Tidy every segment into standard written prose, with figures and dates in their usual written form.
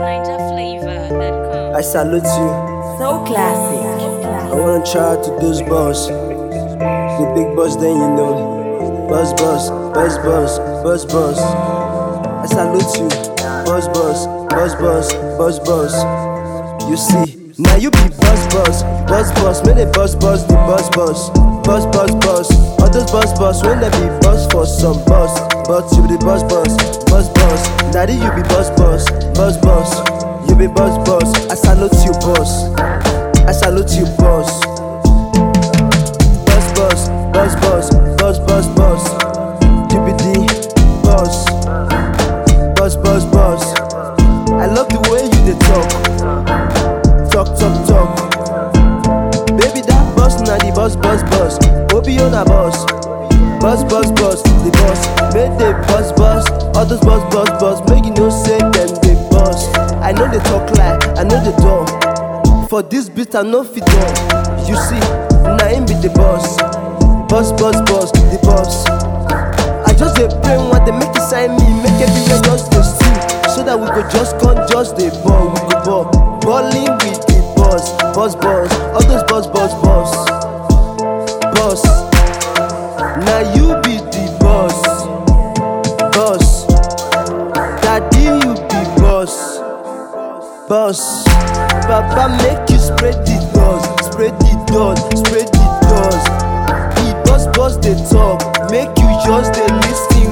NinjaFlavor.com. I salute you. So classic. I wanna try to those boss. The big boss, then you know. Boss, boss, boss, boss, boss, boss. I salute you. Boss, boss, boss, boss, boss, boss. You see, now you be boss, boss, boss, boss. When they boss, boss, the boss, boss, boss, boss, boss. All those boss, boss. When they be boss for some boss, but you be the boss, boss, boss, boss. Daddy, you be boss, boss, boss, boss. You be boss, boss. I salute you, boss. I salute you, boss. Boss, boss, boss, boss, boss, boss, boss. You be the boss. Boss, boss, boss. I love the way you dey talk. Talk, talk, talk. Baby, that boss na the boss, boss, boss. Obi on a boss. Boss, boss, boss, the boss. Make the boss, boss. All those boss, boss, boss. Make you know say them the boss. I know they talk lie, I know they dumb. For this beat I know fit done. You see, na him be the boss. Boss, boss, boss, the boss. I just dey pray when they make you sign me. Make everywhere just dey steal. So that we go just come, just dey ball. We go ball, balling with the boss. Boss, boss, all those boss, boss, boss. Boss, now you be the boss. Boss, daddy you be boss. Boss, Papa make you spread the doors, spread the doors, spread the doors. The boss, boss they talk, make you just dey listen.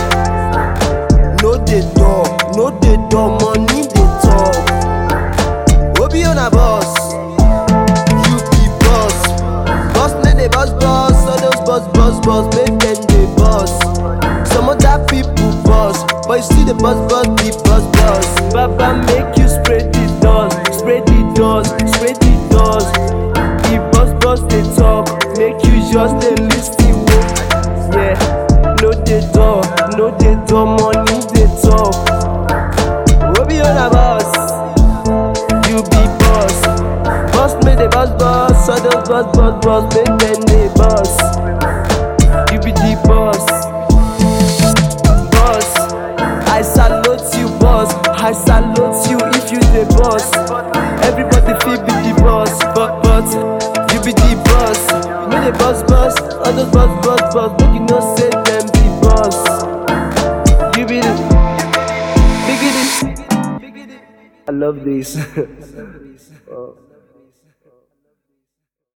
No they door, no they door, money they talk. Obi on a boss, you be boss. Boss make the boss, boss. All those boss, boss, boss, make them the boss. Some other people boss, but you see the boss, boss, the boss, boss. Papa make you spread the doors, spread the doors, spread the doors. The boss, boss they talk, make you just dey listen. Yeah, no they door, money they talk. Obi on a boss, you be boss. Boss make the boss, boss. All those boss, boss, boss, make them the boss. You be the boss. Boss, I salute you, boss. I salute you if you the boss. Everybody feel be the boss, but you be the boss. Me the boss, boss. All those boss, boss, boss. Make you know say them the boss. You be the biggity. I love this.